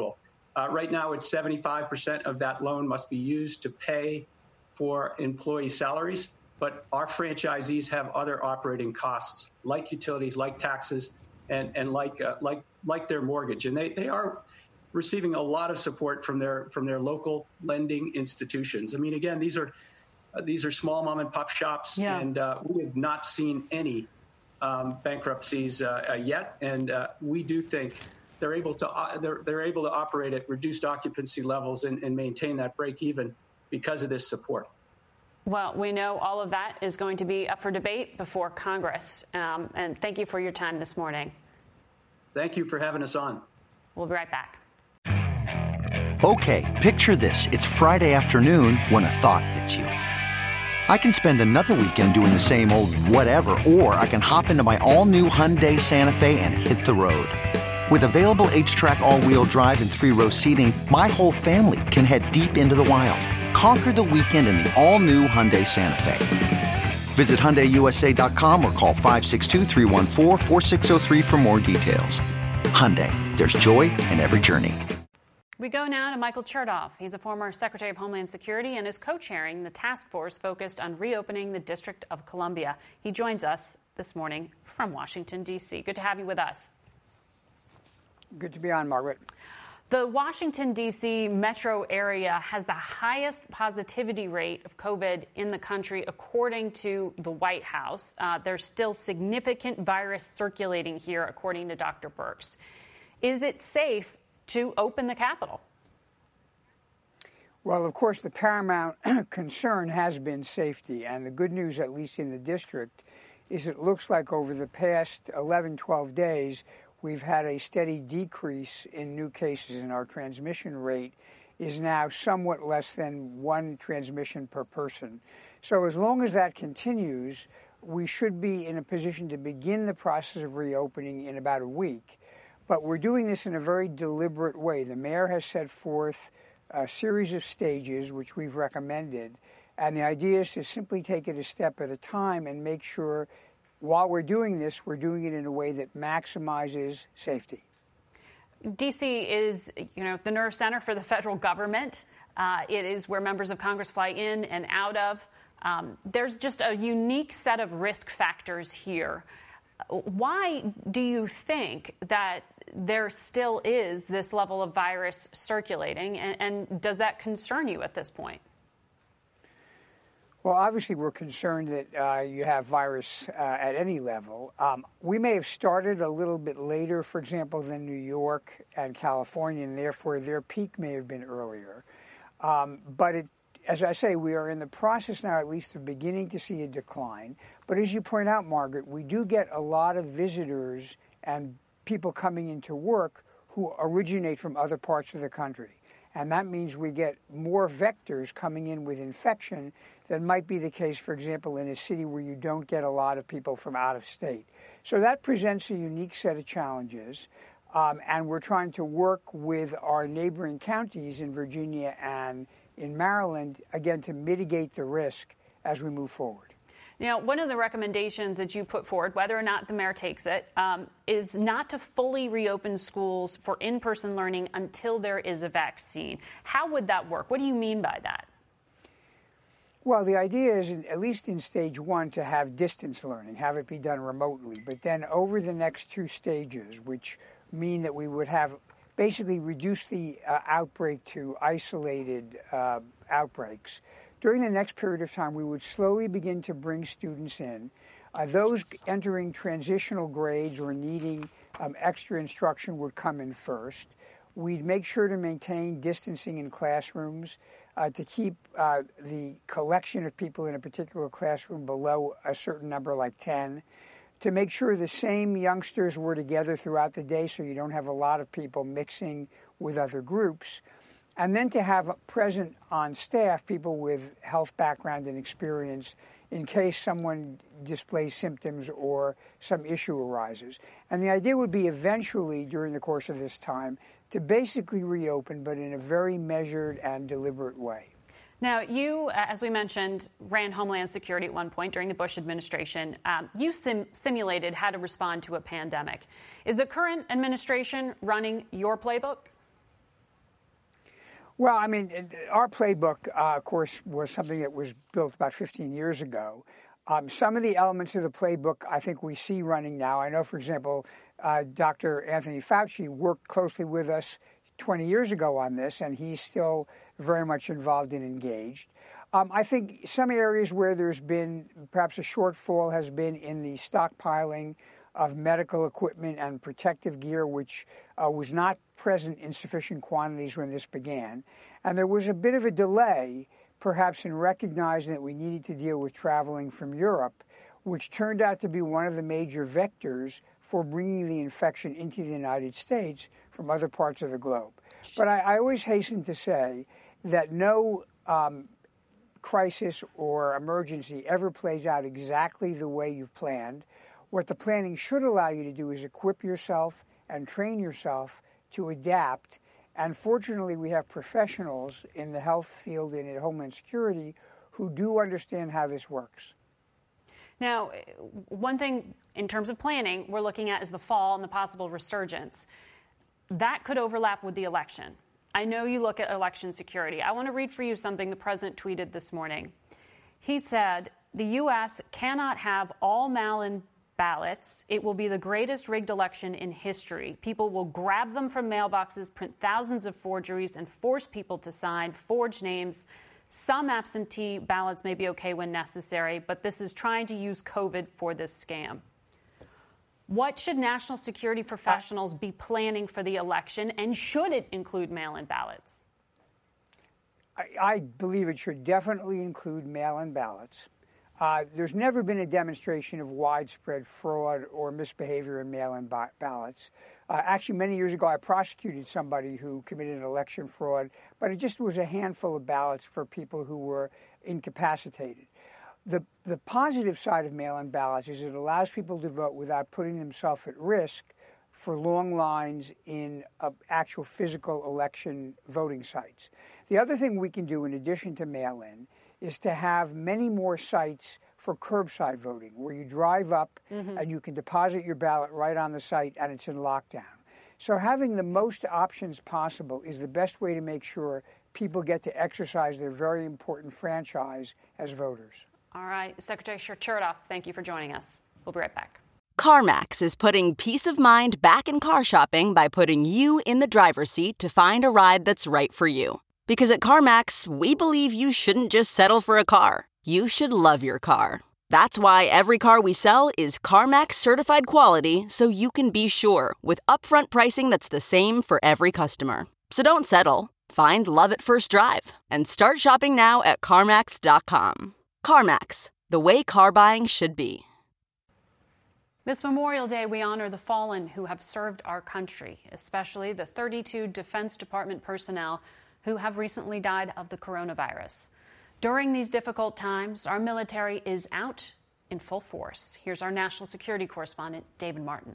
Uh, right now, it's seventy-five percent of that loan must be used to pay for employee salaries. But our franchisees have other operating costs, like utilities, like taxes, and, and like, uh, like, like their mortgage. And they, they are receiving a lot of support from their from their local lending institutions. I mean, again, these are uh, these are small mom and pop shops, yeah. and uh, we have not seen any um, bankruptcies uh, uh, yet. And uh, we do think they're able to uh, they're they're able to operate at reduced occupancy levels and, and maintain that break even because of this support. Well, we know all of that is going to be up for debate before Congress. Um, and thank you for your time this morning. Thank you for having us on. We'll be right back. Okay, picture this. It's Friday afternoon when a thought hits you. I can spend another weekend doing the same old whatever, or I can hop into my all-new Hyundai Santa Fe and hit the road. With available H-Track all-wheel drive and three-row seating, my whole family can head deep into the wild. Conquer the weekend in the all-new Hyundai Santa Fe. Visit Hyundai U S A dot com or call five six two, three one four, four six zero three for more details. Hyundai, there's joy in every journey. We go now to Michael Chertoff. He's a former Secretary of Homeland Security and is co-chairing the task force focused on reopening the District of Columbia. He joins us this morning from Washington, D C. Good to have you with us. Good to be on, Margaret. The Washington, D C metro area has the highest positivity rate of COVID in the country, according to the White House. Uh, there's still significant virus circulating here, according to Doctor Birx. Is it safe to open the Capitol? Well, of course, the paramount concern has been safety. And the good news, at least in the district, is it looks like over the past eleven, twelve days, we've had a steady decrease in new cases, and our transmission rate is now somewhat less than one transmission per person. So as long as that continues, we should be in a position to begin the process of reopening in about a week. But we're doing this in a very deliberate way. The mayor has set forth a series of stages, which we've recommended, and the idea is to simply take it a step at a time and make sure while we're doing this, we're doing it in a way that maximizes safety. D C is, you know, the nerve center for the federal government. Uh, it is where members of Congress fly in and out of. Um, there's just a unique set of risk factors here. Why do you think that there still is this level of virus circulating, and, and does that concern you at this point? Well, obviously, we're concerned that uh, you have virus uh, at any level. Um, we may have started a little bit later, for example, than New York and California, and therefore their peak may have been earlier. Um, but it, as I say, we are in the process now, at least, of beginning to see a decline. But as you point out, Margaret, we do get a lot of visitors and people coming into work who originate from other parts of the country. And that means we get more vectors coming in with infection than might be the case, for example, in a city where you don't get a lot of people from out of state. So that presents a unique set of challenges. Um, and we're trying to work with our neighboring counties in Virginia and in Maryland, again, to mitigate the risk as we move forward. Now, one of the recommendations that you put forward, whether or not the mayor takes it, um, is not to fully reopen schools for in-person learning until there is a vaccine. How would that work? What do you mean by that? Well, the idea is, at least in stage one, to have distance learning, have it be done remotely. But then over the next two stages, which mean that we would have basically reduced the uh, outbreak to isolated uh, outbreaks, during the next period of time, we would slowly begin to bring students in. Uh, those entering transitional grades or needing um, extra instruction would come in first. We'd make sure to maintain distancing in classrooms, uh, to keep uh, the collection of people in a particular classroom below a certain number, like ten, to make sure the same youngsters were together throughout the day so you don't have a lot of people mixing with other groups. And then to have present on staff people with health background and experience in case someone displays symptoms or some issue arises. And the idea would be eventually, during the course of this time, to basically reopen, but in a very measured and deliberate way. Now, you, as we mentioned, ran Homeland Security at one point during the Bush administration. Um, you sim- simulated how to respond to a pandemic. Is the current administration running your playbook? Well, I mean, our playbook, uh, of course, was something that was built about fifteen years ago. Um, some of the elements of the playbook I think we see running now. I know, for example, uh, Doctor Anthony Fauci worked closely with us twenty years ago on this, and he's still very much involved and engaged. Um, I think some areas where there's been perhaps a shortfall has been in the stockpiling of medical equipment and protective gear, which uh, was not present in sufficient quantities when this began. And there was a bit of a delay, perhaps in recognizing that we needed to deal with traveling from Europe, which turned out to be one of the major vectors for bringing the infection into the United States from other parts of the globe. But I, I always hasten to say that no um, crisis or emergency ever plays out exactly the way you've planned. What the planning should allow you to do is equip yourself and train yourself to adapt. And fortunately, we have professionals in the health field and in Homeland Security who do understand how this works. Now, one thing in terms of planning we're looking at is the fall and the possible resurgence. That could overlap with the election. I know you look at election security. I want to read for you something the president tweeted this morning. He said, the U S cannot have all mail-in ballots. It will be the greatest rigged election in history. People will grab them from mailboxes, print thousands of forgeries, and force people to sign forged names. Some absentee ballots may be okay when necessary, but this is trying to use COVID for this scam. What should national security professionals be planning for the election, and should it include mail-in ballots? I, I believe it should definitely include mail-in ballots. Uh, there's never been a demonstration of widespread fraud or misbehavior in mail-in ba- ballots. Uh, actually, many years ago, I prosecuted somebody who committed an election fraud, but it just was a handful of ballots for people who were incapacitated. The, the positive side of mail-in ballots is it allows people to vote without putting themselves at risk for long lines in uh, actual physical election voting sites. The other thing we can do in addition to mail-in is to have many more sites for curbside voting, where you drive up mm-hmm. and you can deposit your ballot right on the site and it's in lockdown. So having the most options possible is the best way to make sure people get to exercise their very important franchise as voters. All right, Secretary Chertoff, thank you for joining us. We'll be right back. CarMax is putting peace of mind back in car shopping by putting you in the driver's seat to find a ride that's right for you. Because at CarMax, we believe you shouldn't just settle for a car. You should love your car. That's why every car we sell is CarMax certified quality, so you can be sure with upfront pricing that's the same for every customer. So don't settle. Find love at first drive and start shopping now at CarMax dot com. CarMax, the way car buying should be. This Memorial Day, we honor the fallen who have served our country, especially the thirty-two Defense Department personnel who have recently died of the coronavirus. During these difficult times, our military is out in full force. Here's our national security correspondent, David Martin.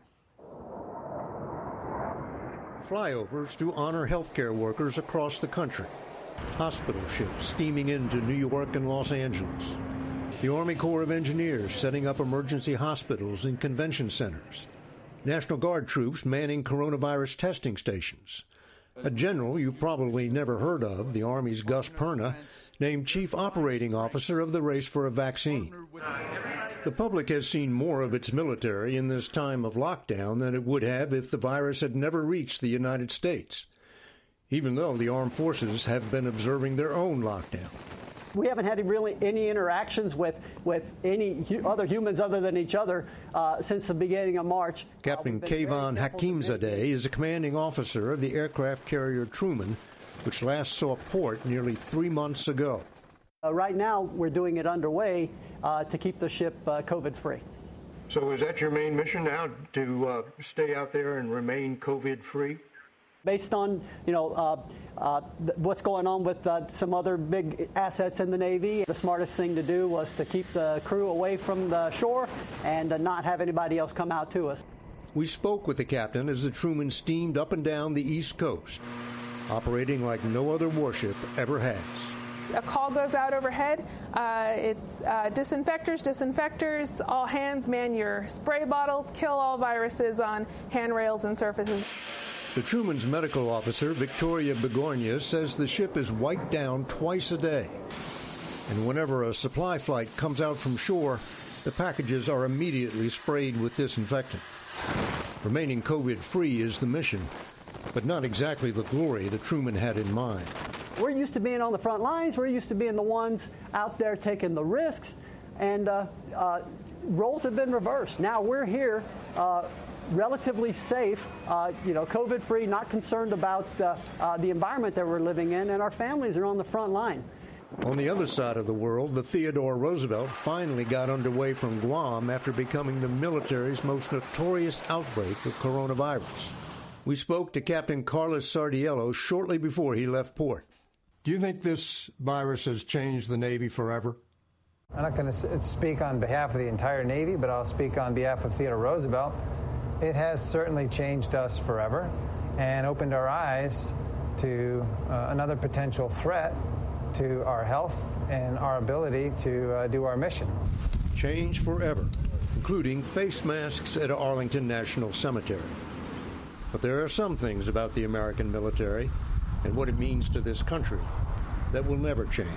Flyovers to honor healthcare workers across the country. Hospital ships steaming into New York and Los Angeles. The Army Corps of Engineers setting up emergency hospitals and convention centers. National Guard troops manning coronavirus testing stations. A general you've probably never heard of, the Army's Gus Perna, named Chief Operating Officer of the race for a vaccine. The public has seen more of its military in this time of lockdown than it would have if the virus had never reached the United States, even though the armed forces have been observing their own lockdown. We haven't had really any interactions with, with any hu- other humans other than each other uh, since the beginning of March. Captain uh, Kayvon Hakimzadeh is a commanding officer of the aircraft carrier Truman, which last saw port nearly three months ago. Uh, right now, we're doing it underway uh, to keep the ship uh, COVID-free. So is that your main mission now, to uh, stay out there and remain COVID-free? Based on, you know, uh, uh, th- what's going on with uh, some other big assets in the Navy, the smartest thing to do was to keep the crew away from the shore and uh, not have anybody else come out to us. We spoke with the captain as the Truman steamed up and down the East Coast, operating like no other warship ever has. A call goes out overhead. Uh, it's uh, disinfectors, disinfectors, all hands man your spray bottles, kill all viruses on handrails and surfaces. The Truman's medical officer, Victoria Begornia, says the ship is wiped down twice a day. And whenever a supply flight comes out from shore, the packages are immediately sprayed with disinfectant. Remaining COVID-free is the mission, but not exactly the glory that Truman had in mind. We're used to being on the front lines. We're used to being the ones out there taking the risks, and uh, uh, roles have been reversed. Now we're here, uh, relatively safe, uh, you know, COVID-free, not concerned about uh, uh, the environment that we're living in, and our families are on the front line. On the other side of the world, the Theodore Roosevelt finally got underway from Guam after becoming the military's most notorious outbreak of coronavirus. We spoke to Captain Carlos Sardiello shortly before he left port. Do you think this virus has changed the Navy forever? I'm not going to speak on behalf of the entire Navy, but I'll speak on behalf of Theodore Roosevelt. It has certainly changed us forever and opened our eyes to uh, another potential threat to our health and our ability to uh, do our mission. Change forever, including face masks at Arlington National Cemetery. But there are some things about the American military and what it means to this country that will never change.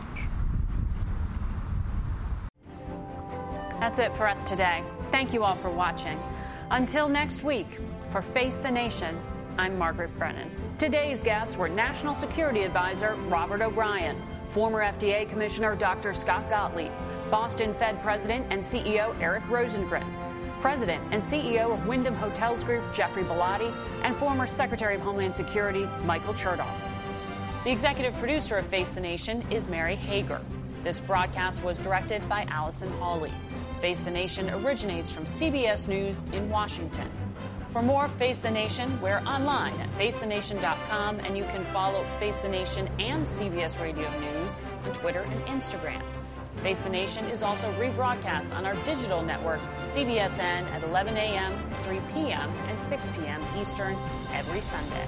That's it for us today. Thank you all for watching. Until next week, for Face the Nation, I'm Margaret Brennan. Today's guests were National Security Advisor Robert O'Brien, former F D A Commissioner Doctor Scott Gottlieb, Boston Fed President and C E O Eric Rosengren, President and C E O of Wyndham Hotels Group Jeffrey Bellotti, and former Secretary of Homeland Security Michael Chertoff. The executive producer of Face the Nation is Mary Hager. This broadcast was directed by Allison Hawley. Face the Nation originates from C B S News in Washington. For more Face the Nation, we're online at face the nation dot com, and you can follow Face the Nation and C B S Radio News on Twitter and Instagram. Face the Nation is also rebroadcast on our digital network, C B S N, at eleven a.m., three p.m., and six p.m. Eastern every Sunday.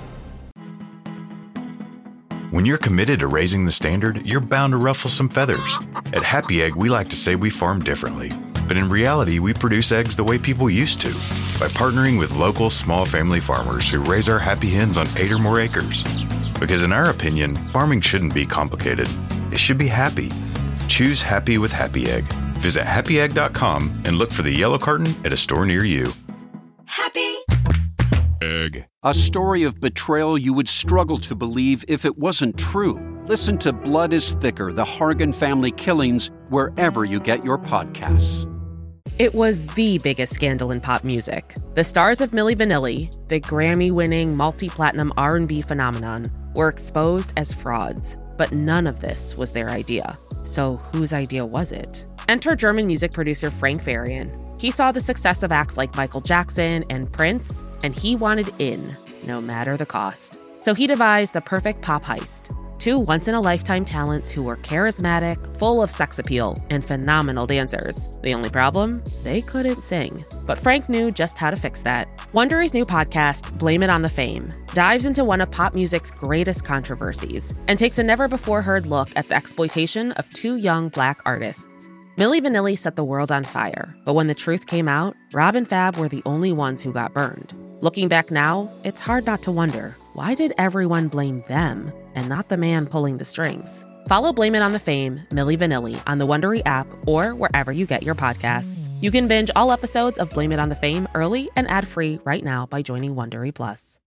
When you're committed to raising the standard, you're bound to ruffle some feathers. At Happy Egg, we like to say we farm differently. But in reality, we produce eggs the way people used to, by partnering with local small family farmers who raise our happy hens on eight or more acres. Because in our opinion, farming shouldn't be complicated. It should be happy. Choose happy with Happy Egg. Visit happy egg dot com and look for the yellow carton at a store near you. Happy Egg. A story of betrayal you would struggle to believe if it wasn't true. Listen to Blood is Thicker, The Hargan Family Killings, wherever you get your podcasts. It was the biggest scandal in pop music. The stars of Milli Vanilli, the Grammy-winning multi-platinum R and B phenomenon, were exposed as frauds. But none of this was their idea. So whose idea was it? Enter German music producer Frank Farian. He saw the success of acts like Michael Jackson and Prince, and he wanted in, no matter the cost. So he devised the perfect pop heist. Two once-in-a-lifetime talents who were charismatic, full of sex appeal, and phenomenal dancers. The only problem? They couldn't sing. But Frank knew just how to fix that. Wondery's new podcast, Blame It on the Fame, dives into one of pop music's greatest controversies and takes a never-before-heard look at the exploitation of two young Black artists. Milli Vanilli set the world on fire, but when the truth came out, Rob and Fab were the only ones who got burned. Looking back now, it's hard not to wonder, why did everyone blame them and not the man pulling the strings? Follow Blame It on the Fame, Milli Vanilli, on the Wondery app or wherever you get your podcasts. You can binge all episodes of Blame It on the Fame early and ad-free right now by joining Wondery Plus.